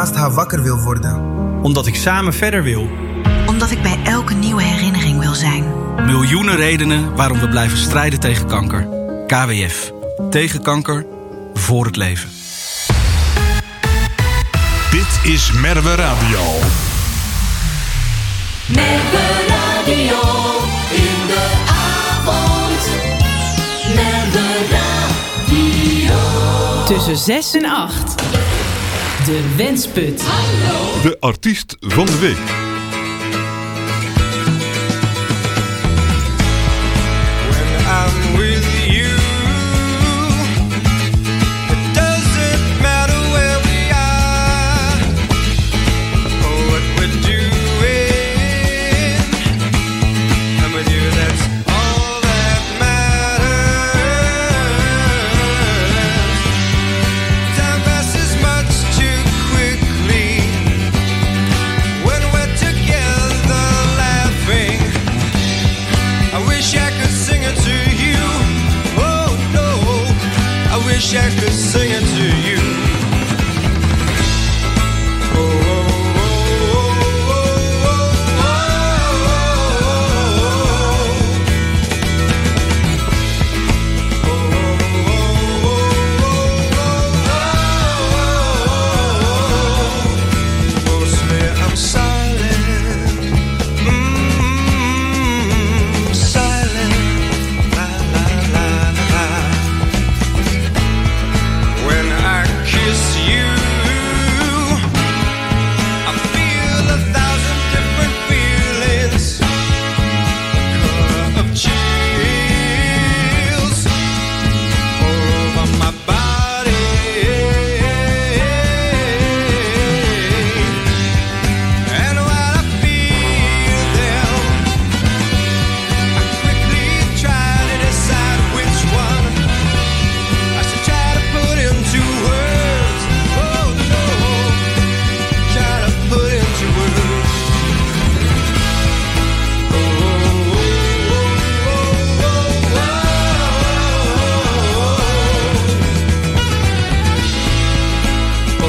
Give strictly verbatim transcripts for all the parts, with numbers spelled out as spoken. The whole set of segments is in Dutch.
naast haar wakker wil worden. Omdat ik samen verder wil. Omdat ik bij elke nieuwe herinnering wil zijn. Miljoenen redenen waarom we blijven strijden tegen kanker. K W F. Tegen kanker. Voor het leven. Dit is Merwe Radio. Merwe Radio in de avond. Merwe Radio. Tussen zes en acht. De Wensput. Hallo. De artiest van de week. When I'm with you, it doesn't matter where we are or what we're doing. I'm with you, that's all that matters. Time passes much too quickly when we're together laughing. I wish I could sing it to you. Oh no, I wish I could sing it to you. Oh, oh, oh, oh, oh, oh, oh. Mostly I'm silent. Mm, silent. La, la, la, la. When I kiss you, I feel a thousand different feelings. Color of chills all over my body. And when I feel them, I quickly try to decide which one I should try to put into words. Oh no, try to put into words. Oh, oh, oh, oh, oh, oh, oh,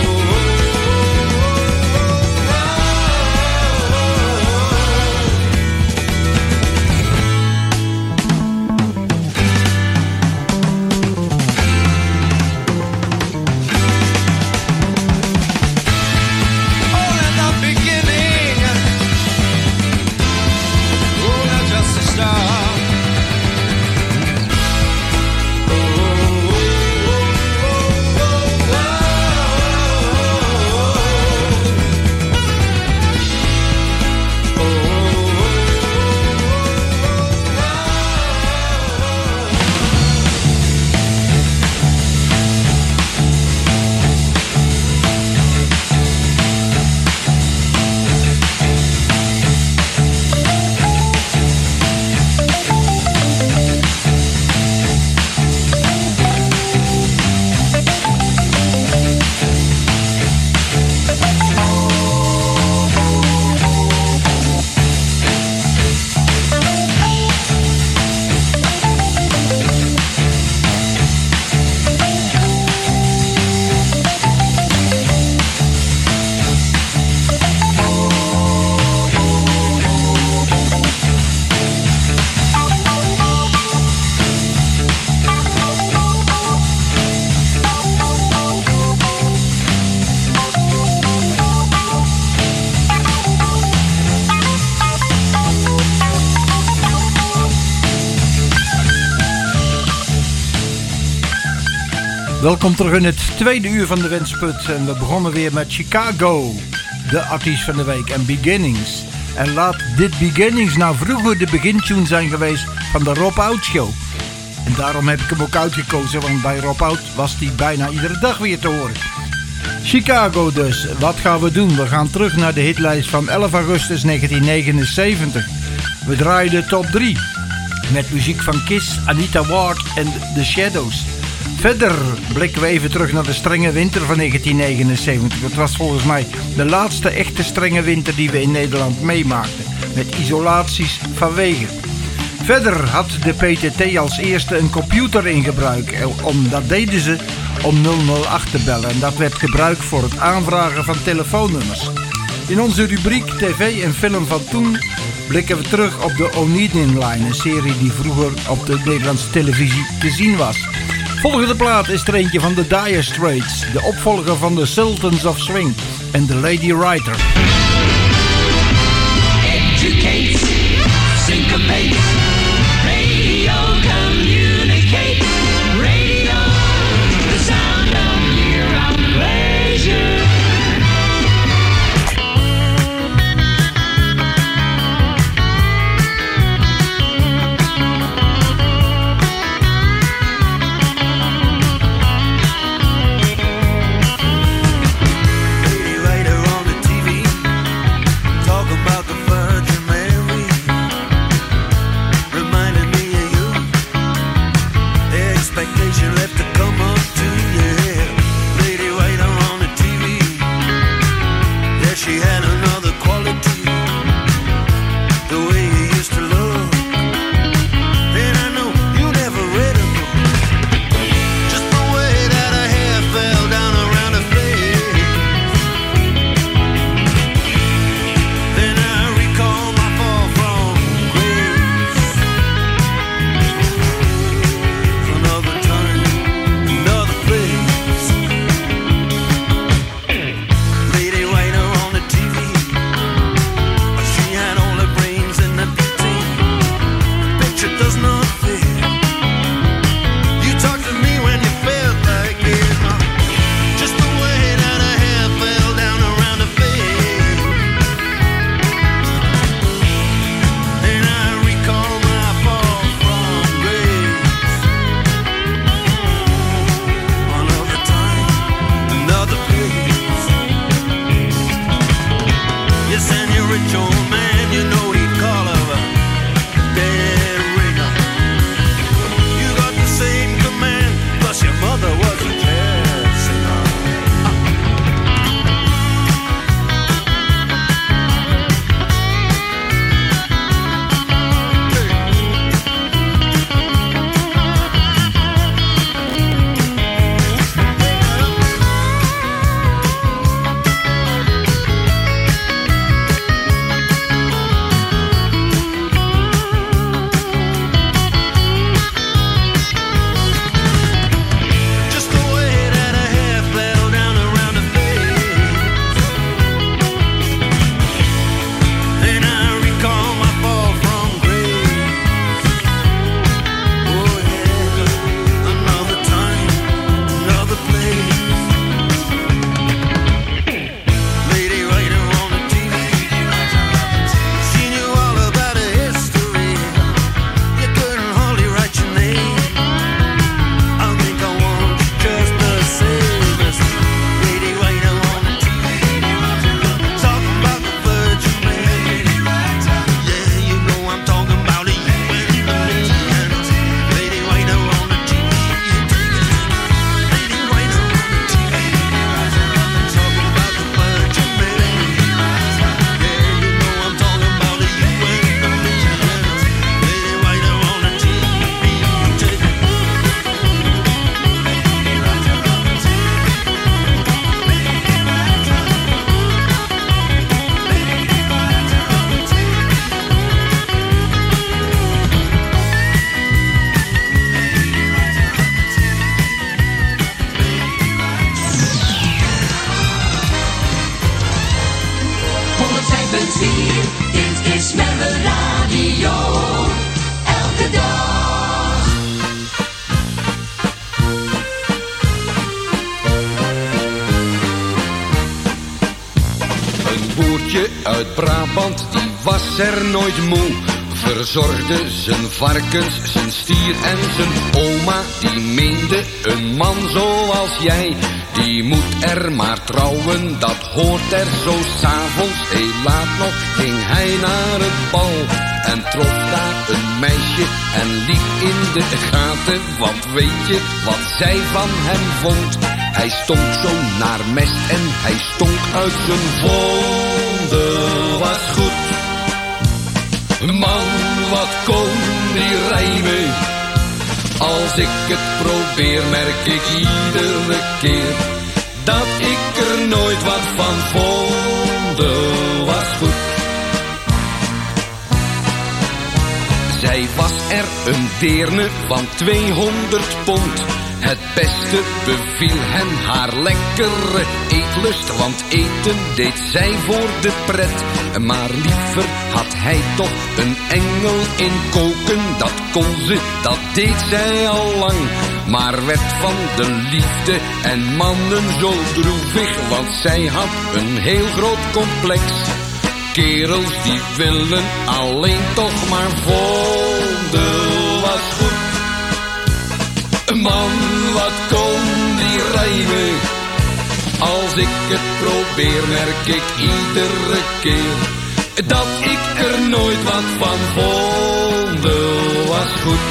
all in the beginning, oh, not just a star. Oh, oh, oh, oh, oh, oh, Welkom terug in het tweede uur van de Wensput. En we begonnen weer met Chicago, de artiest van de week, en Beginnings. En laat dit Beginnings nou vroeger de begintune zijn geweest van de Rob Oud Show. En daarom heb ik hem ook uitgekozen, want bij Rob Oud was hij bijna iedere dag weer te horen. Chicago dus, wat gaan we doen? We gaan terug naar de hitlijst van elf augustus negentien negenenzeventig. We draaien de top drie met muziek van Kiss, Anita Ward en The Shadows. Verder blikken we even terug naar de strenge winter van negentien negenenzeventig. Het was volgens mij de laatste echte strenge winter die we in Nederland meemaakten, met isolaties van wegen. Verder had de P T T als eerste een computer in gebruik. Dat deden ze om nul nul acht te bellen. En dat werd gebruikt voor het aanvragen van telefoonnummers. In onze rubriek T V en film van toen blikken we terug op de Oneiden Line, een serie die vroeger op de Nederlandse televisie te zien was. Volgende plaat is er eentje van de Dire Straits, de opvolger van de Sultans of Swing en The Lady Writer. Educate, syncopate, radio communicate, radio, the sound of year-round pleasure. Dit is Merwe Radio. Elke dag. Een boertje uit Brabant, die was er nooit moe. Verzorgde zijn varkens, zijn stier en zijn oma. Die meende een man zoals jij, die moet er maar trouwen, dat hoort er zo. 's Avonds, heel laat nog, ging hij naar het bal en trof daar een meisje en liep in de gaten. Want weet je wat zij van hem vond? Hij stonk zo naar mest en hij stonk uit zijn vonden. Was goed. Man, wat kon die rijmen? Als ik het probeer, merk ik iedere keer dat ik er nooit wat van vond, was goed. Zij was er een deerne van tweehonderd pond. Het beste beviel hen haar lekkere eetlust, want eten deed zij voor de pret. Maar liever had hij toch een engel in koken, dat kon ze, dat deed zij al lang. Maar werd van de liefde en mannen zo droevig, want zij had een heel groot complex. Kerels die willen alleen toch maar vonden, was goed. Man, wat kon die rijmen? Als ik het probeer, merk ik iedere keer dat ik er nooit wat van vond, was goed.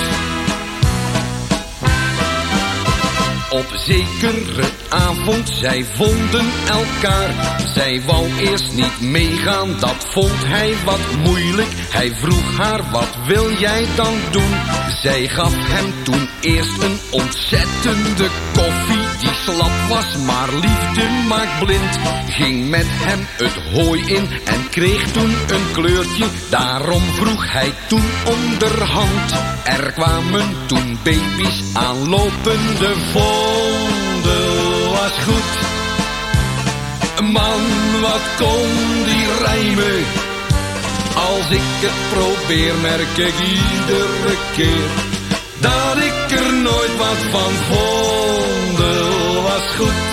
Op zekere avond, zij vonden elkaar. Zij wou eerst niet meegaan, dat vond hij wat moeilijk. Hij vroeg haar, wat wil jij dan doen? Zij gaf hem toen eerst een ontzettende koffie die slap was, maar liefde maakt blind. Ging met hem het hooi in en kreeg toen een kleurtje. Daarom vroeg hij toen onderhand. Er kwamen toen baby's aanlopende vonden, was goed. Man, wat kon die rijmen? Als ik het probeer, merk ik iedere keer dat ik er nooit wat van vond, was goed.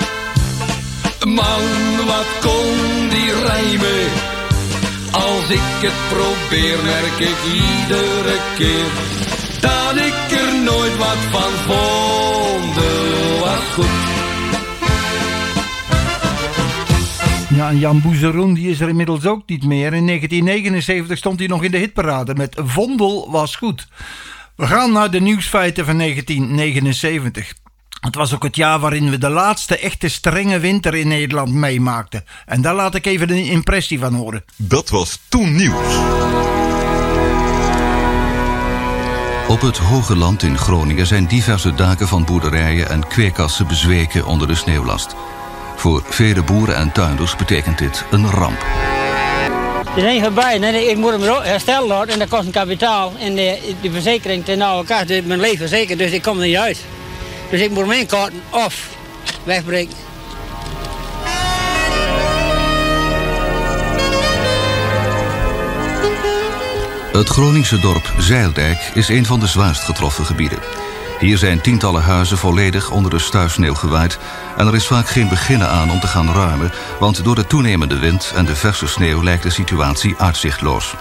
Man, wat kon die rijmen? Als ik het probeer, merk ik iedere keer dat ik er nooit wat van vond, was goed. Ja, en Jan Boezeroen die is er inmiddels ook niet meer. In negentien negenenzeventig stond hij nog in de hitparade met Vondel was goed. We gaan naar de nieuwsfeiten van negentien negenenzeventig. Het was ook het jaar waarin we de laatste echte strenge winter in Nederland meemaakten. En daar laat ik even een impressie van horen. Dat was toen nieuws. Op het Hoge Land in Groningen zijn diverse daken van boerderijen en kweekkassen bezweken onder de sneeuwlast. Voor vele boeren en tuinders betekent dit een ramp. Het is niet voorbij. Nee, ik moet hem herstellen en dat kost een kapitaal. En de, de verzekering ten nauwe kaart, mijn leven verzekerd, dus ik kom er niet uit. Dus ik moet hem inkorten of wegbreken. Het Groningse dorp Zeildijk is een van de zwaarst getroffen gebieden. Hier zijn tientallen huizen volledig onder de stuifsneeuw gewaaid en er is vaak geen begin aan om te gaan ruimen, want door de toenemende wind en de verse sneeuw lijkt de situatie uitzichtloos.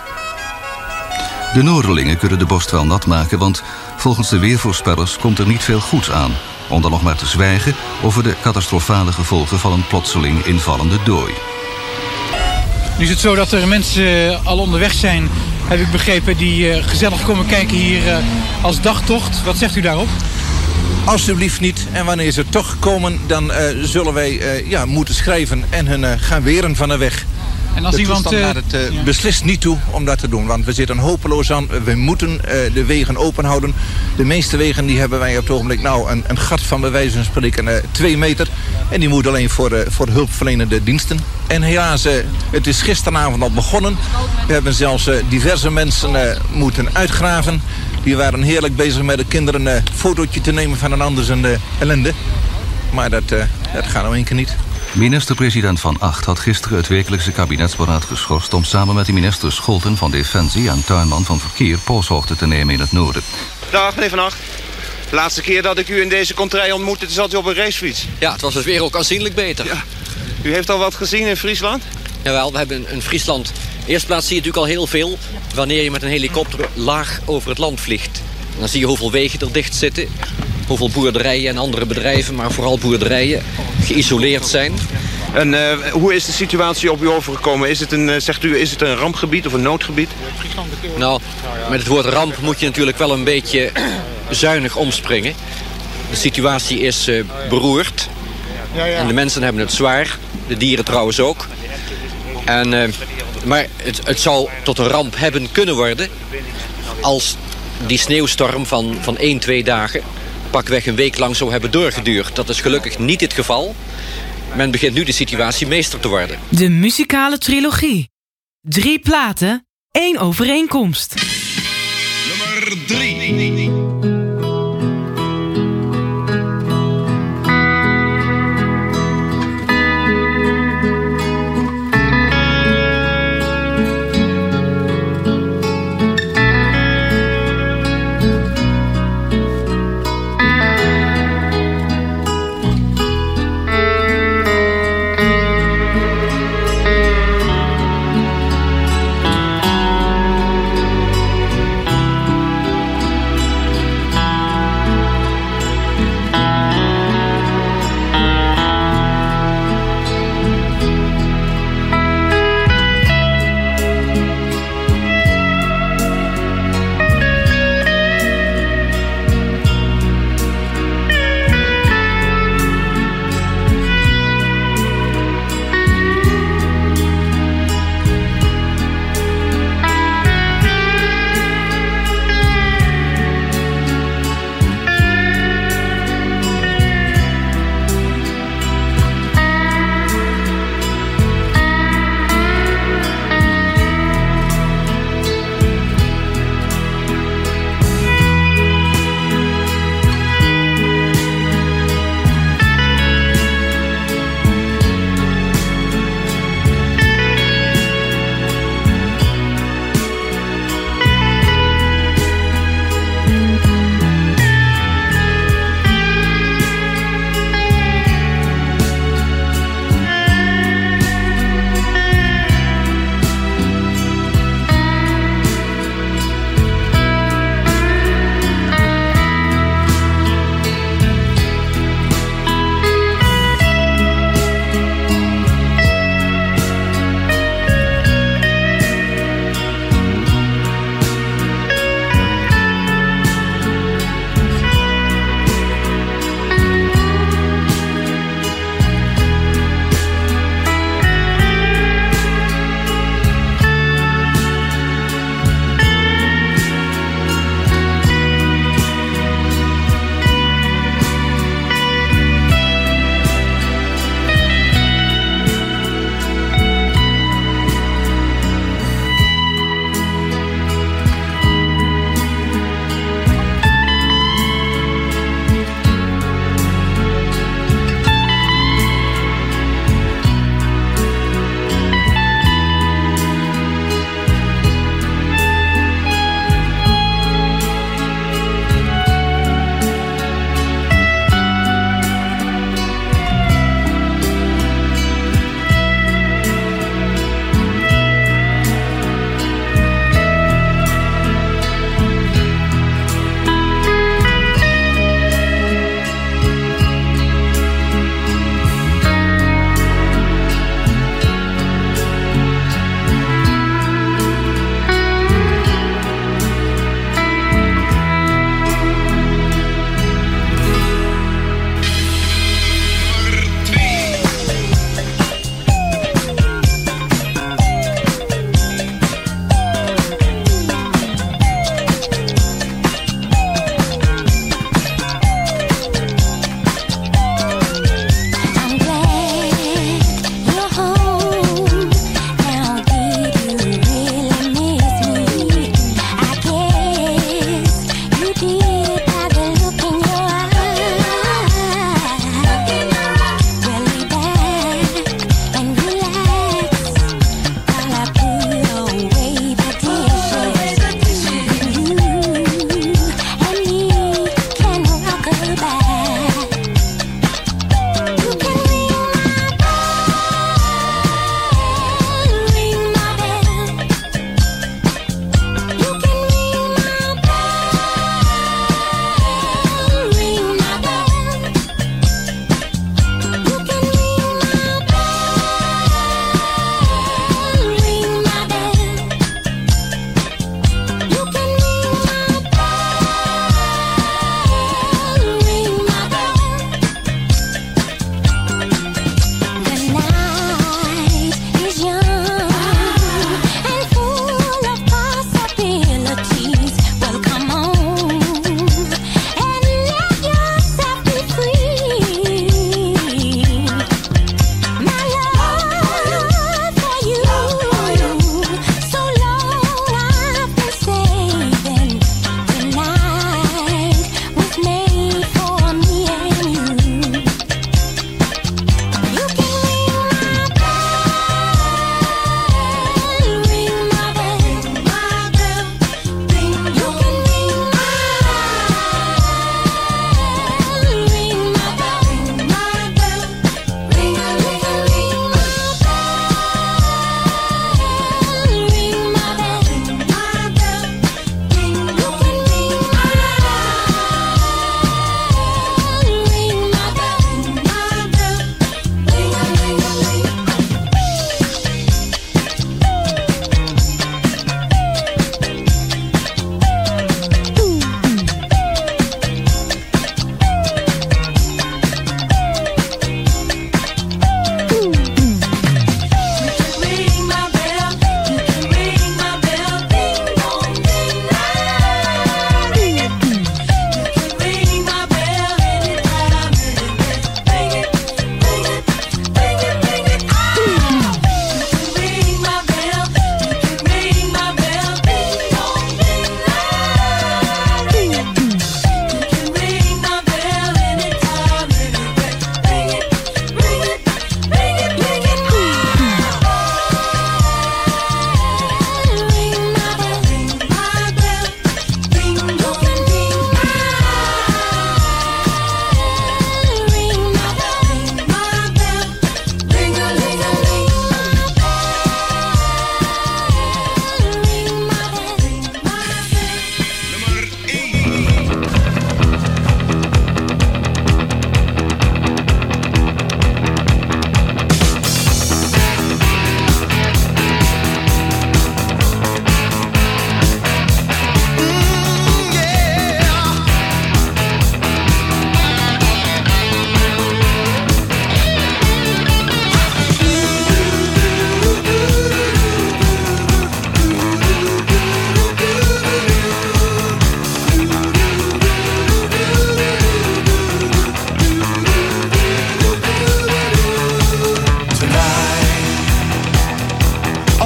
De Noorderlingen kunnen de borst wel nat maken, want volgens de weervoorspellers komt er niet veel goeds aan, om dan nog maar te zwijgen over de catastrofale gevolgen van een plotseling invallende dooi. Nu is het zo dat er mensen al onderweg zijn, heb ik begrepen, die uh, gezellig komen kijken hier uh, als dagtocht. Wat zegt u daarop? Alsjeblieft niet. En wanneer ze toch komen, dan uh, zullen wij uh, ja, moeten schrijven en hun uh, gaan weren van de weg. En als de iemand toestand laat het uh, ja. beslist niet toe om dat te doen. Want we zitten hopeloos aan. We moeten uh, de wegen open houden. De meeste wegen die hebben wij op het ogenblik nou een, een gat van bij wijze van spreken uh, twee meter. En die moet alleen voor, uh, voor hulpverlenende diensten. En helaas, uh, het is gisteravond al begonnen. We hebben zelfs uh, diverse mensen uh, moeten uitgraven. Die waren heerlijk bezig met de kinderen een uh, fotootje te nemen van een ander zijn uh, ellende. Maar dat, uh, dat gaat nou één keer niet. Minister-president Van Agt had gisteren het wekelijkse kabinetsberaad geschorst om samen met de minister Scholten van Defensie en Tuinman van Verkeer poolshoogte te nemen in het noorden. Dag meneer Van Agt. De laatste keer dat ik u in deze contrij ontmoette, zat u op een racefiets. Ja, het was dus weer ook aanzienlijk beter. Ja. U heeft al wat gezien in Friesland? Jawel, we hebben in Friesland. In de eerste plaats zie je natuurlijk al heel veel wanneer je met een helikopter laag over het land vliegt. Dan zie je hoeveel wegen er dicht zitten, hoeveel boerderijen en andere bedrijven, maar vooral boerderijen, geïsoleerd zijn. En uh, hoe is de situatie op u overgekomen? Is het een, uh, zegt u, is het een rampgebied of een noodgebied? Nou, met het woord ramp moet je natuurlijk wel een beetje zuinig omspringen. De situatie is uh, beroerd. En de mensen hebben het zwaar. De dieren trouwens ook. En, uh, maar het, het zou tot een ramp hebben kunnen worden als die sneeuwstorm van, van één, twee dagen pakweg een week lang zou hebben doorgeduurd. Dat is gelukkig niet het geval. Men begint nu de situatie meester te worden. De muzikale trilogie. Drie platen, één overeenkomst. Nummer drie.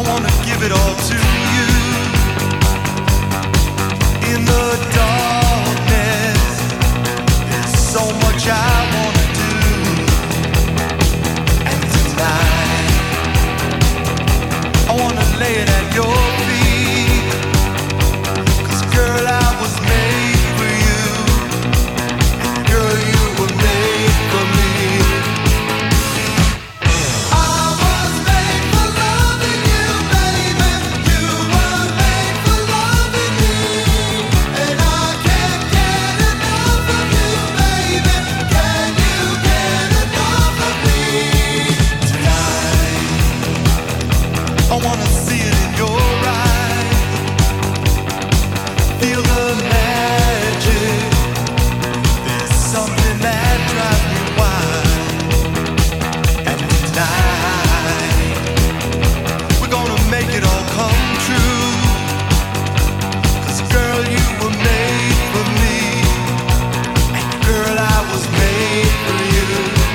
wanna give it all to you. In the darkness, there's so much I wanna do. And tonight, I wanna lay it at your feet. 'Cause girl, I was made for you. And girl, you were made for me. I wanna see it in your eyes. Feel the magic. There's something that drives me wild. And tonight, we're gonna make it all come true. 'Cause girl, you were made for me. And girl, I was made for you.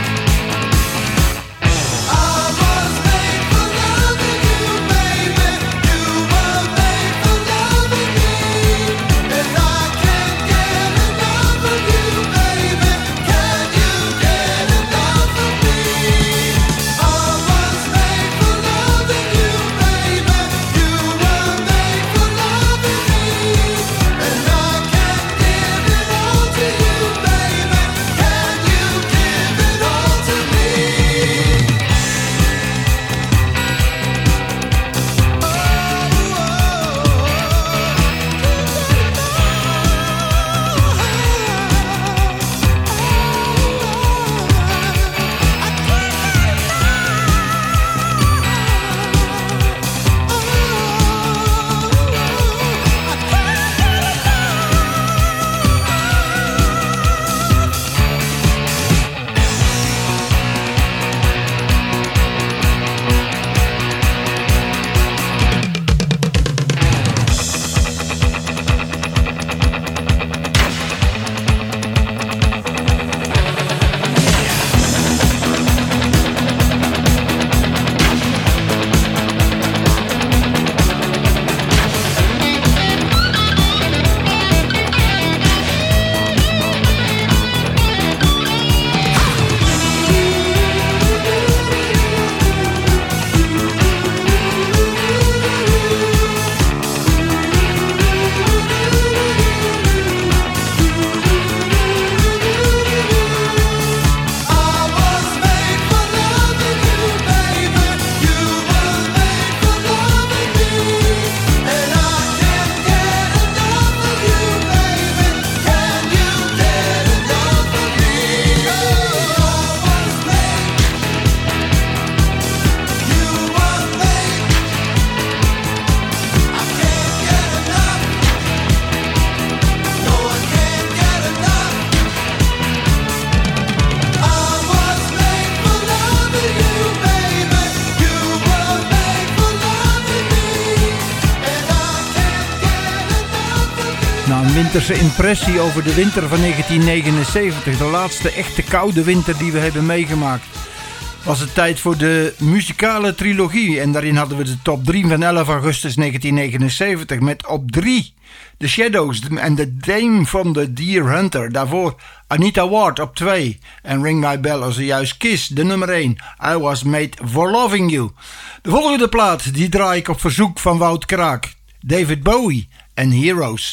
Winterse impressie over de winter van negentien negenenzeventig. De laatste echte koude winter die we hebben meegemaakt. Was het tijd voor de muzikale trilogie. En daarin hadden we de top drie van elf augustus negentien negenenzeventig. Met op drie The Shadows en The Dame from the Deer Hunter. Daarvoor Anita Ward op twee. En Ring My Bell als juist Kiss, de nummer één. I Was Made for Loving You. De volgende plaat die draai ik op verzoek van Wout Kraak. David Bowie en Heroes.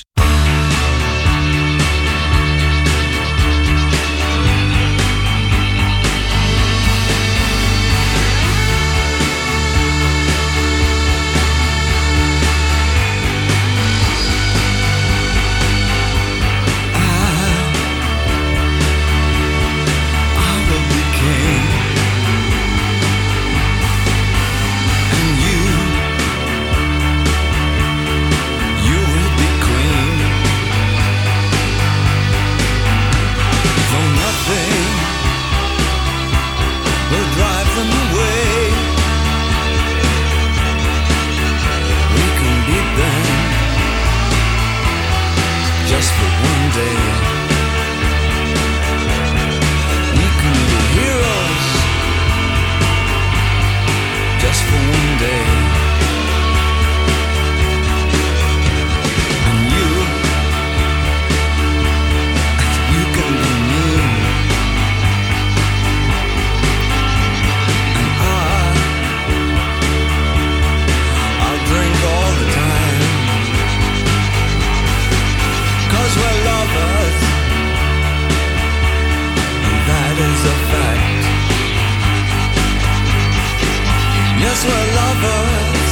Just for one day. are lovers.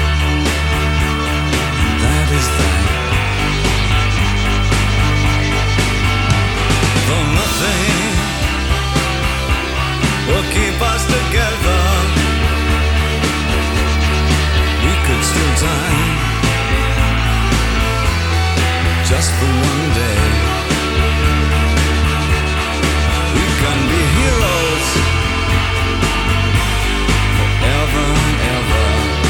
That is that. Though nothing will keep us together, we could still die just for one day. We can be heroes forever and ever.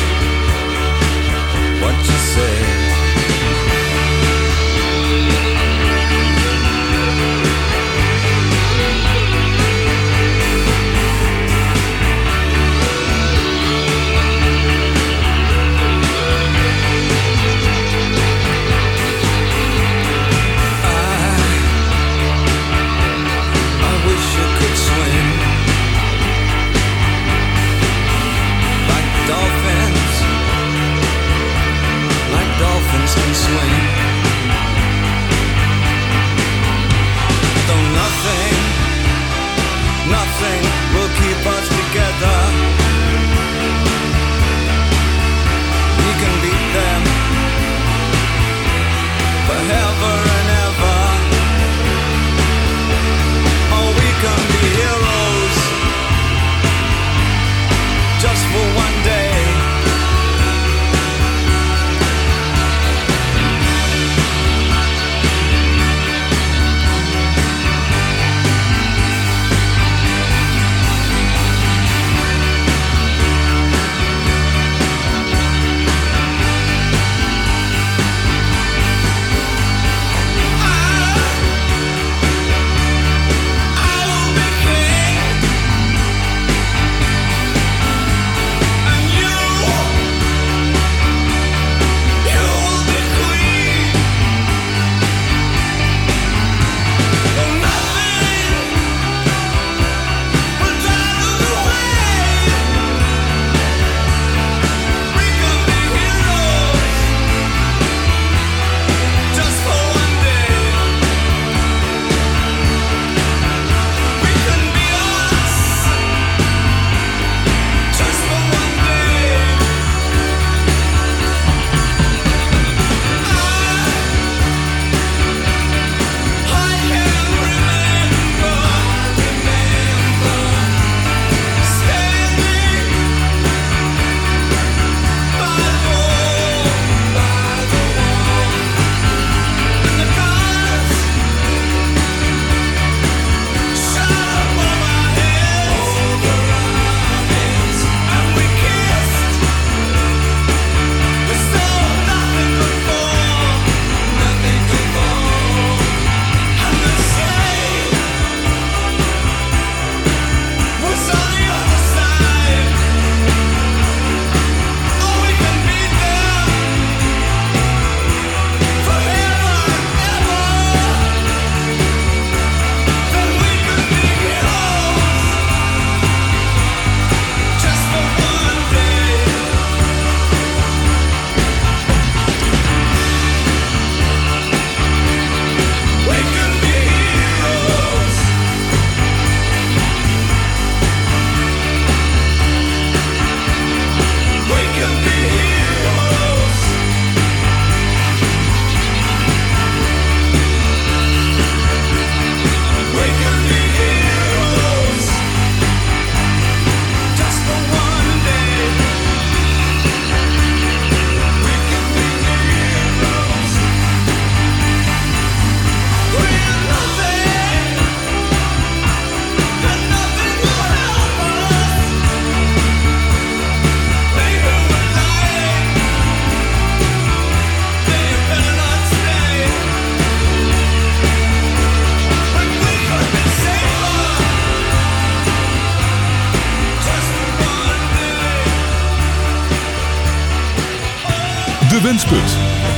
What you say? Dolphins can swim. Though nothing, nothing will keep us together, we can beat them forever and ever. Oh, we can be heroes just for one day. De Wensput.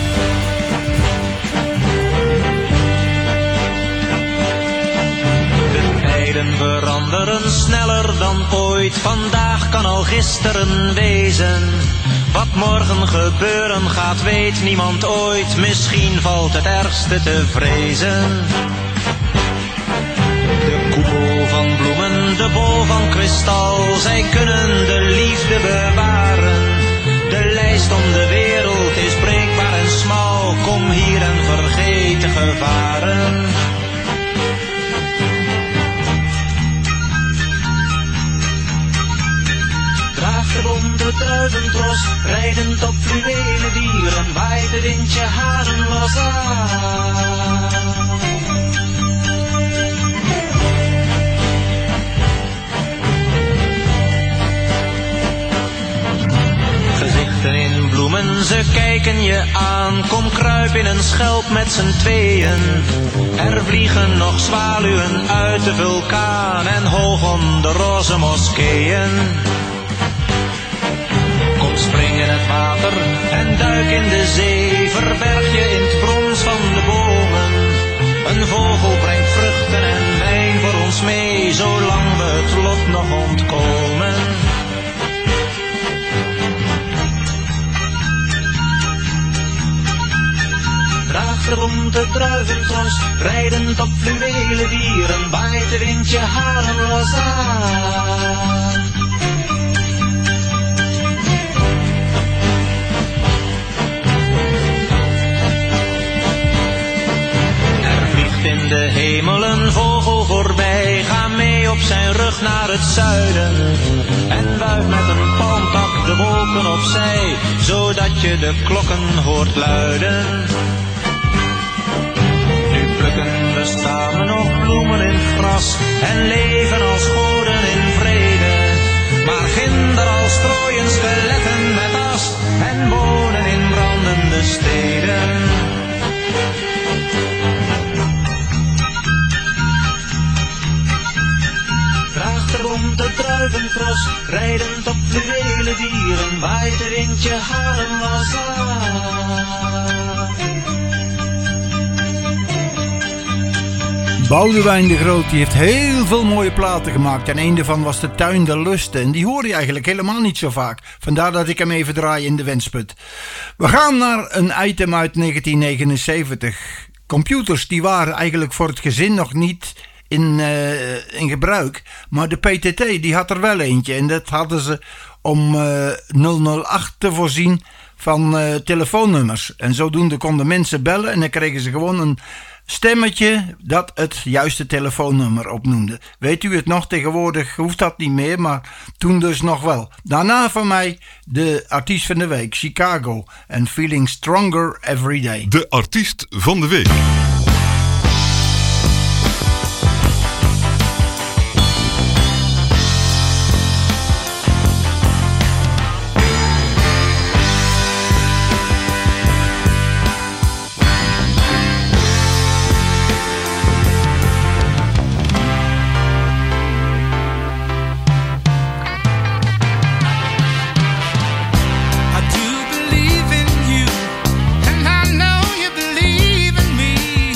De tijden veranderen sneller dan ooit. Vandaag kan al gisteren wezen. Wat morgen gebeuren gaat, weet niemand ooit. Misschien valt het ergste te vrezen. De koepel van bloemen de bol van kristal. Zij kunnen de liefde bewaren. De lijst om de wereld is breekbaar en smal. Kom hier en vergeet de gevaren. Draag de bonte druiventros, rijdend op fluwelen dieren, waait de wind je haren los aan. Gezichten in bloemen, ze kijken je aan. Kom kruip in een schelp met z'n tweeën. Er vliegen nog zwaluwen uit de vulkaan en hoog om de roze moskeeën. Kom spring in het water en duik in de zee. Verberg je in het brons van de bomen. Een vogel brengt vruchten en wijn voor ons mee, zolang we het lot nog ontkomen. Draag de bonte druiventros, rijdend op fluwelen dieren, waait de wind je haren los aan. Er vliegt in de hemel een vogel voorbij, ga mee op zijn rug naar het zuiden. En wuif met een palmtak de wolken opzij, zodat je de klokken hoort luiden. We staan nog bloemen in het gras en leven als goden in vrede. Maar ginder als strooien skeletten met as en wonen in brandende steden. Draag de bonte druiventros, rijdend op fluwelen dieren, waait de wind je haren los aan. Boudewijn de Groot die heeft heel veel mooie platen gemaakt. En een daarvan was De Tuin der Lusten. En die hoor je eigenlijk helemaal niet zo vaak. Vandaar dat ik hem even draai in de wensput. We gaan naar een item uit negentien negenenzeventig. Computers die waren eigenlijk voor het gezin nog niet in, uh, in gebruik. Maar de P T T die had er wel eentje. En dat hadden ze om uh, nul nul acht te voorzien van uh, telefoonnummers. En zodoende konden mensen bellen en dan kregen ze gewoon een stemmetje dat het juiste telefoonnummer opnoemde. Weet u het nog? Tegenwoordig hoeft dat niet meer, maar toen dus nog wel. Daarna van mij de artiest van de week, Chicago en Feeling Stronger Every Day. De artiest van de week. I do believe in you, and I know you believe in me.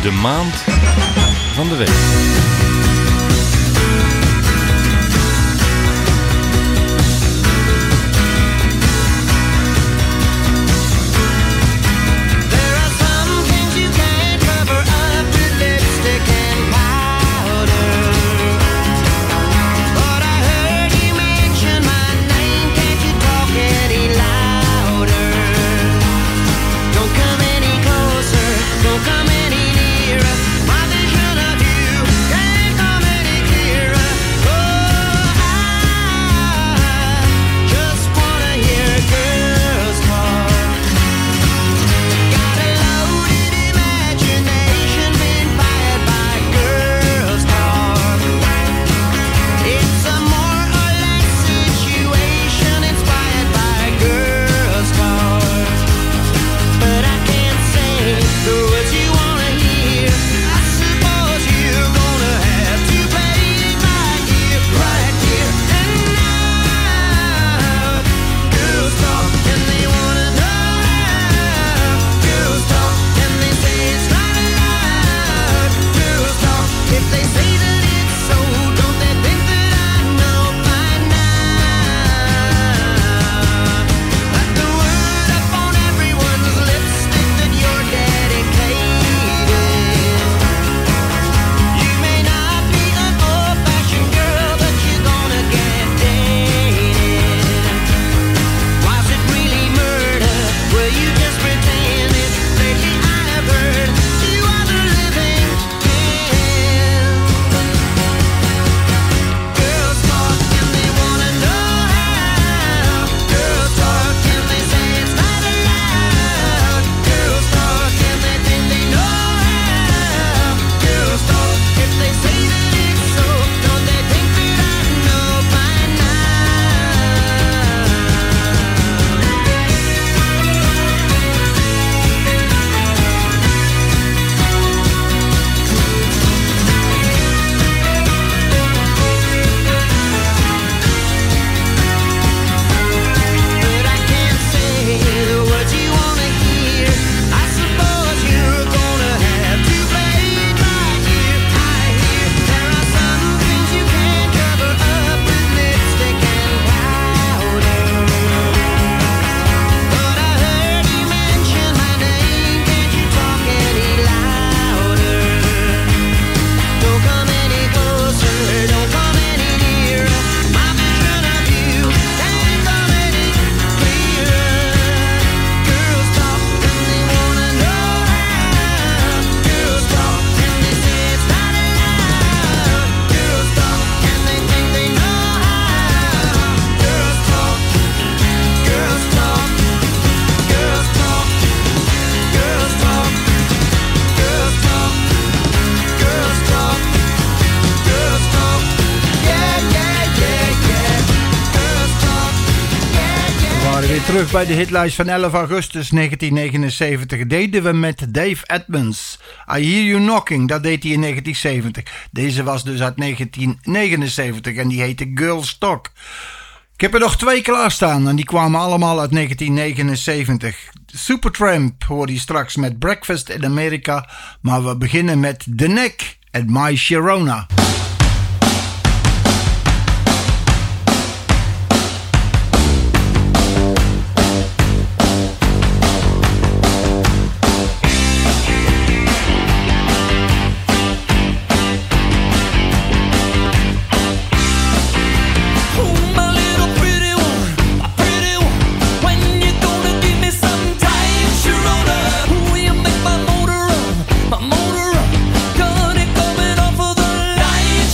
de maand van de week. Terug bij de hitlijst van elf augustus negentien negenenzeventig deden we met Dave Edmunds. I Hear You Knocking, dat deed hij in negentien zeventig. Deze was dus uit negentien negenenzeventig en die heette Girls Talk. Ik heb er nog twee klaarstaan en die kwamen allemaal uit negentien negenenzeventig. Supertramp hoorde je straks met Breakfast in America, maar we beginnen met The Neck at My Sharona. My motor run, got it coming off of the line.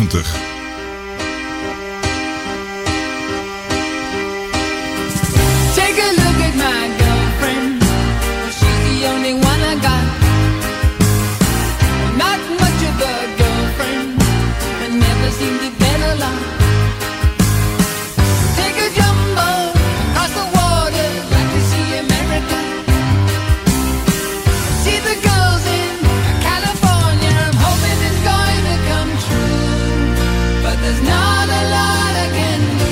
zeventig. Take a look at my girlfriend. She's the only one I got. Not much of a girlfriend, but never seemed to get along. Take a jumbo across the water, like to see America. See the girls in California. I'm hoping it's going to come true, but there's not a lot I can do.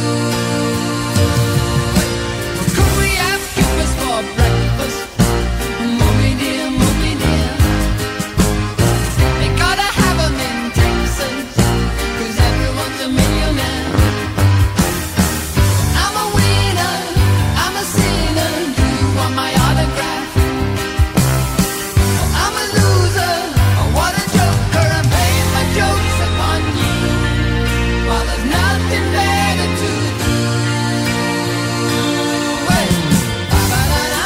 Could we have breakfast for breakfast? Mommy dear, mommy dear. They gotta have 'em in Texas, 'cause everyone's a millionaire. I'm a winner, I'm a sinner. Do you want my autograph? I'm a loser, oh, what a joker. I'm paying my jokes upon you, while there's nothing better to do. Hey, ba-ba-da-da,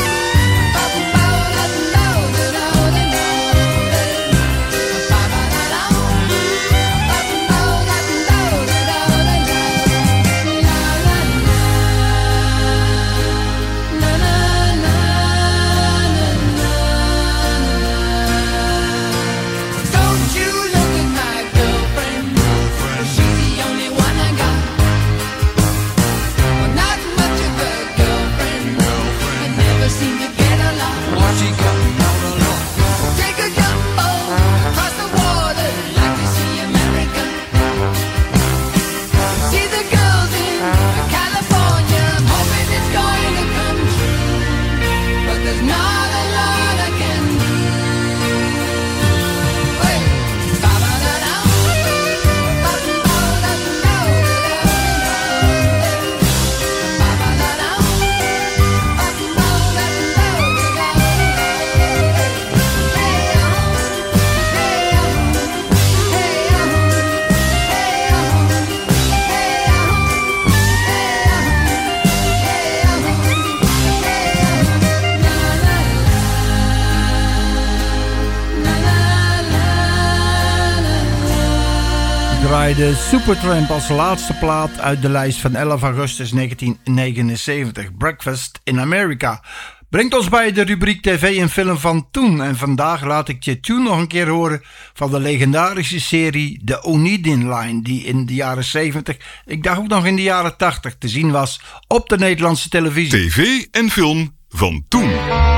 ba-ba-da-da-da-da-da-da-da. Ba-ba-da-da, don't you look at my girlfriend. She's the only one I got. Well, not much of a girlfriend, but never seem to get along. Take a jumbo across the water, like to see America. See the girls in California. I'm hoping it's going to come true, but there's not a lot I can do. Hey, ba-ba-da-da, draaide Supertramp als laatste plaat uit de lijst van elf augustus negentien negenenzeventig. Breakfast in America. Brengt ons bij de rubriek tv en film van toen. En vandaag laat ik je toen nog een keer horen van de legendarische serie The Onedin Line, die in de jaren zeventig, ik dacht ook nog in de jaren tachtig te zien was op de Nederlandse televisie. Tv en film van toen.